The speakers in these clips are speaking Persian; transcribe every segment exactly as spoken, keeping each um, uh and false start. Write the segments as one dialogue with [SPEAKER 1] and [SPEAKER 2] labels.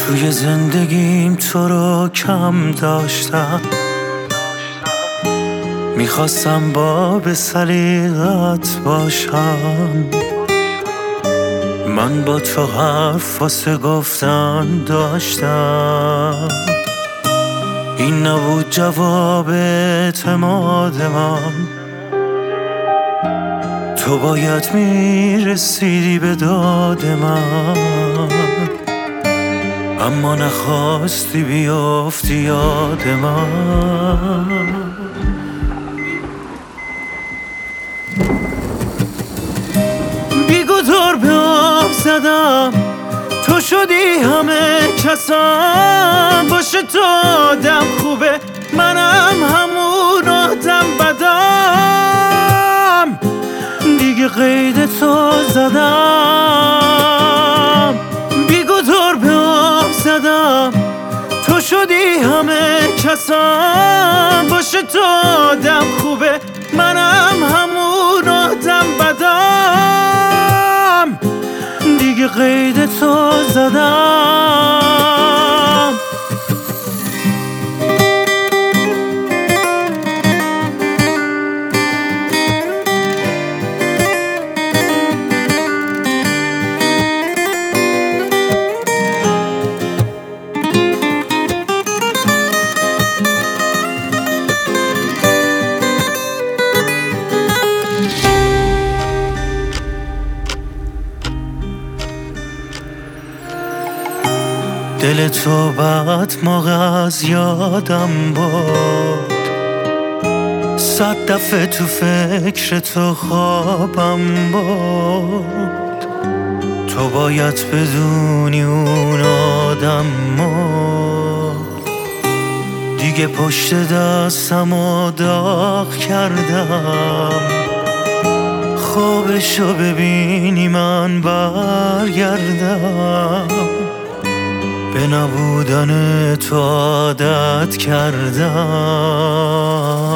[SPEAKER 1] توی زندگیم تو رو کم داشتم، میخواستم باب سلیقت باشم. من با تو حرف واسه گفتن داشتم، این نبود جواب اعتماد من. تو باید میرسیدی به داد من، اما نخواستی بیافتی یاد من. بیگذار به آب زدم، تو شدی همه کسم. باشه تو آدم خوبه، منم همون آدم بدم. دیگه قید تو زدم، بیگذار به آب زدم. تو شدی همه کسم. باشه تو آدم خوبه، منم همون آدم بدم. دیگه قید تو زدم. دل تو بعد موقع از یادم بود، صد دفعه تو فکر تو خوابم بود. تو باید بدونی اون آدم مرد. دیگه پشت دستم و داغ کردم، خوابشو ببینی من برگردم. به نبودن تو عادت کردم.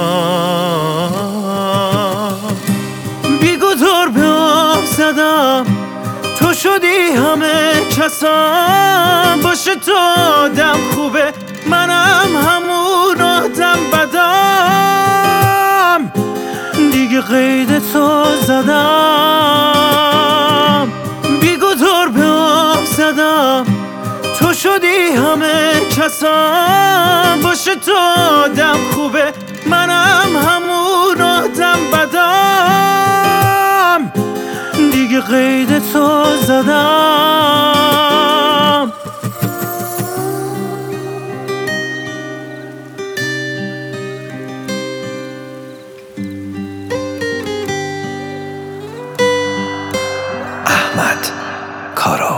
[SPEAKER 1] بیگذار به آب زدم، تو شدی همه کسم. باشه تو آدم خوبه، منم همون آدم بدم. دیگه قید تو زدم، بیگذار به آب زدم. تو شدی همه کسم. باشه تو آدم خوبه، منم همون آدم بدم. دیگه قید تو زدم.
[SPEAKER 2] احمد کارو